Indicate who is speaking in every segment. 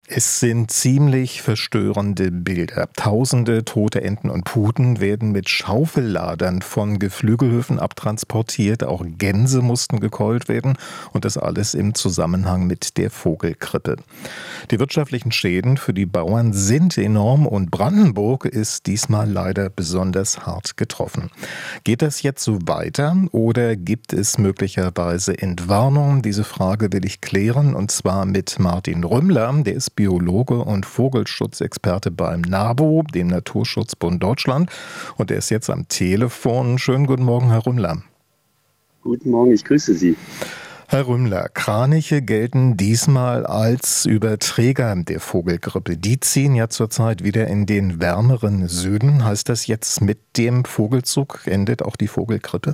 Speaker 1: Es sind ziemlich verstörende Bilder. Tausende tote Enten und Puten werden mit Schaufelladern von Geflügelhöfen abtransportiert. Auch Gänse mussten gekeult werden. Und das alles im Zusammenhang mit der Vogelgrippe. Die wirtschaftlichen Schäden für die Bauern sind enorm und Brandenburg ist diesmal leider besonders hart getroffen. Geht das jetzt so weiter oder gibt es möglicherweise Entwarnung? Diese Frage will ich klären und zwar mit Martin Rümmler. Der ist Biologe und Vogelschutzexperte beim NABU, dem Naturschutzbund Deutschland. Und er ist jetzt am Telefon. Schönen guten Morgen, Herr Rümmler.
Speaker 2: Guten Morgen, ich grüße Sie.
Speaker 1: Herr Rümmler, Kraniche gelten diesmal als Überträger der Vogelgrippe. Die ziehen ja zurzeit wieder in den wärmeren Süden. Heißt das jetzt, mit dem Vogelzug endet auch die Vogelgrippe?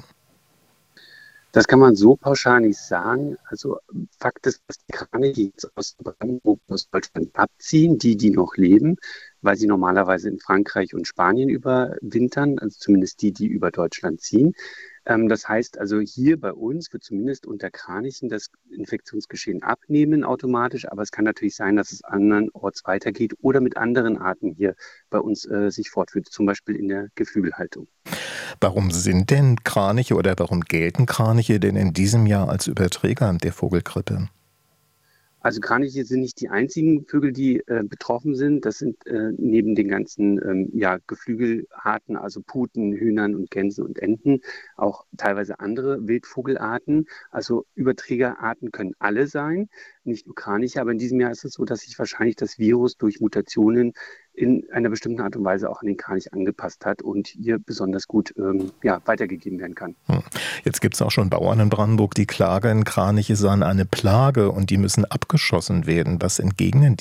Speaker 2: Das kann man so pauschal nicht sagen. Also Fakt ist, dass die Kraniche jetzt aus Brandenburg, aus Deutschland abziehen, die noch leben, weil sie normalerweise in Frankreich und Spanien überwintern, also zumindest die über Deutschland ziehen. Das heißt also, hier bei uns wird zumindest unter Kranichen das Infektionsgeschehen abnehmen automatisch, aber es kann natürlich sein, dass es andernorts weitergeht oder mit anderen Arten hier bei uns sich fortführt, zum Beispiel in der Geflügelhaltung.
Speaker 1: Warum sind denn Kraniche oder warum gelten Kraniche denn in diesem Jahr als Überträger der Vogelgrippe?
Speaker 2: Also Kraniche sind nicht die einzigen Vögel, die betroffen sind. Das sind neben den ganzen Geflügelarten, also Puten, Hühnern und Gänsen und Enten, auch teilweise andere Wildvogelarten. Also Überträgerarten können alle sein, nicht nur Kraniche. Aber in diesem Jahr ist es so, dass sich wahrscheinlich das Virus durch Mutationen in einer bestimmten Art und Weise auch an den Kranich angepasst hat und hier besonders gut weitergegeben werden kann.
Speaker 1: Jetzt gibt es auch schon Bauern in Brandenburg, die klagen, Kraniche seien eine Plage und die müssen abgeschossen werden. Was entgegnen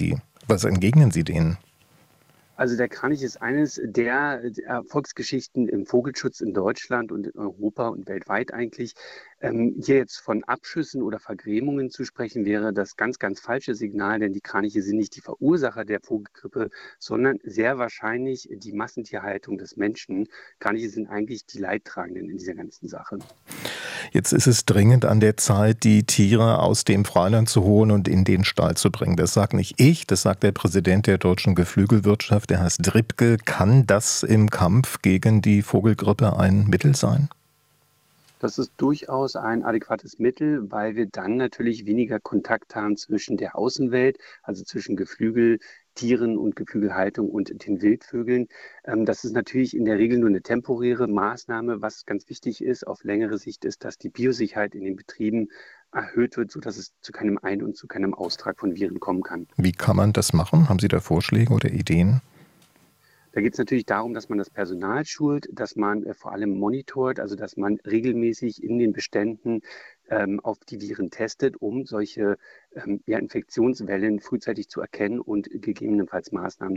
Speaker 1: Sie denen?
Speaker 2: Also der Kranich ist eines der Erfolgsgeschichten im Vogelschutz in Deutschland und in Europa und weltweit eigentlich. Hier jetzt von Abschüssen oder Vergrämungen zu sprechen, wäre das ganz, ganz falsche Signal, denn die Kraniche sind nicht die Verursacher der Vogelgrippe, sondern sehr wahrscheinlich die Massentierhaltung des Menschen. Kraniche sind eigentlich die Leidtragenden in dieser ganzen Sache.
Speaker 1: Jetzt ist es dringend an der Zeit, die Tiere aus dem Freiland zu holen und in den Stall zu bringen. Das sagt nicht ich, das sagt der Präsident der deutschen Geflügelwirtschaft, der heißt Dribke. Kann das im Kampf gegen die Vogelgrippe ein Mittel sein?
Speaker 2: Das ist durchaus ein adäquates Mittel, weil wir dann natürlich weniger Kontakt haben zwischen der Außenwelt, also zwischen Geflügeltieren und Geflügelhaltung und den Wildvögeln. Das ist natürlich in der Regel nur eine temporäre Maßnahme. Was ganz wichtig ist auf längere Sicht ist, dass die Biosicherheit in den Betrieben erhöht wird, sodass es zu keinem Ein- und zu keinem Austrag von Viren kommen kann.
Speaker 1: Wie kann man das machen? Haben Sie da Vorschläge oder Ideen?
Speaker 2: Da geht es natürlich darum, dass man das Personal schult, dass man vor allem monitort, also dass man regelmäßig in den Beständen auf die Viren testet, um solche Infektionswellen frühzeitig zu erkennen und gegebenenfalls Maßnahmen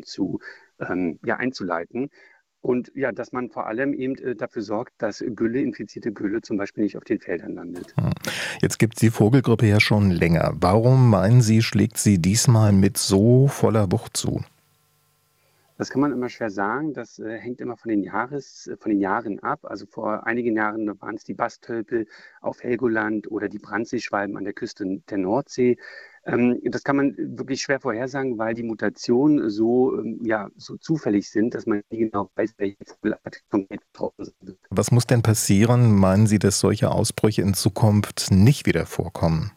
Speaker 2: einzuleiten. Und ja, dass man vor allem eben dafür sorgt, dass infizierte Gülle zum Beispiel nicht auf den Feldern landet.
Speaker 1: Jetzt gibt es die Vogelgrippe ja schon länger. Warum meinen Sie, schlägt sie diesmal mit so voller Wucht zu?
Speaker 2: Das kann man immer schwer sagen. Das hängt immer von den Jahren ab. Also vor einigen Jahren waren es die Bastölpel auf Helgoland oder die Brandseeschwalben an der Küste der Nordsee. Das kann man wirklich schwer vorhersagen, weil die Mutationen so zufällig sind, dass man nie genau weiß, welche Vogelart konkret betroffen sind.
Speaker 1: Was muss denn passieren? Meinen Sie, dass solche Ausbrüche in Zukunft nicht wieder vorkommen?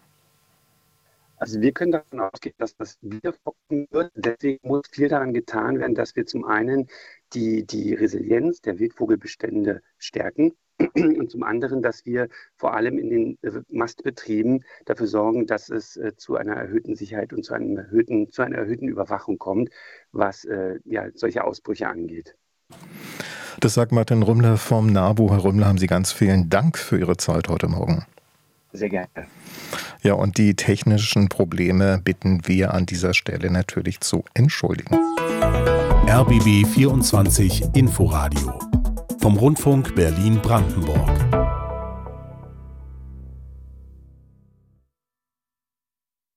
Speaker 2: Also wir können davon ausgehen, dass das wieder vorkommen wird. Deswegen muss viel daran getan werden, dass wir zum einen die Resilienz der Wildvogelbestände stärken und zum anderen, dass wir vor allem in den Mastbetrieben dafür sorgen, dass es zu einer erhöhten Sicherheit und zu einer erhöhten Überwachung kommt, was solche Ausbrüche angeht.
Speaker 1: Das sagt Martin Rümmler vom NABU. Herr Rümmler, haben Sie ganz vielen Dank für Ihre Zeit heute Morgen.
Speaker 2: Sehr gerne.
Speaker 1: Ja, und die technischen Probleme bitten wir an dieser Stelle natürlich zu entschuldigen.
Speaker 3: RBB 24 Inforadio vom Rundfunk Berlin-Brandenburg.